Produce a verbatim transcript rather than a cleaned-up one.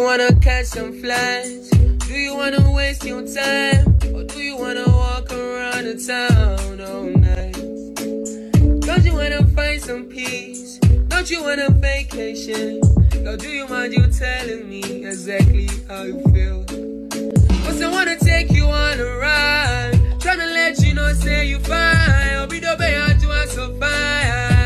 wanna catch some flies? Do you wanna waste your time? Or do you wanna walk around the town all night? Don't you wanna find some peace? Don't you want a vacation? Or do you mind you telling me exactly how you feel? Cause I wanna take you on a ride, tryna let you know, say you fine. I'll be the way I do, I'm so fine.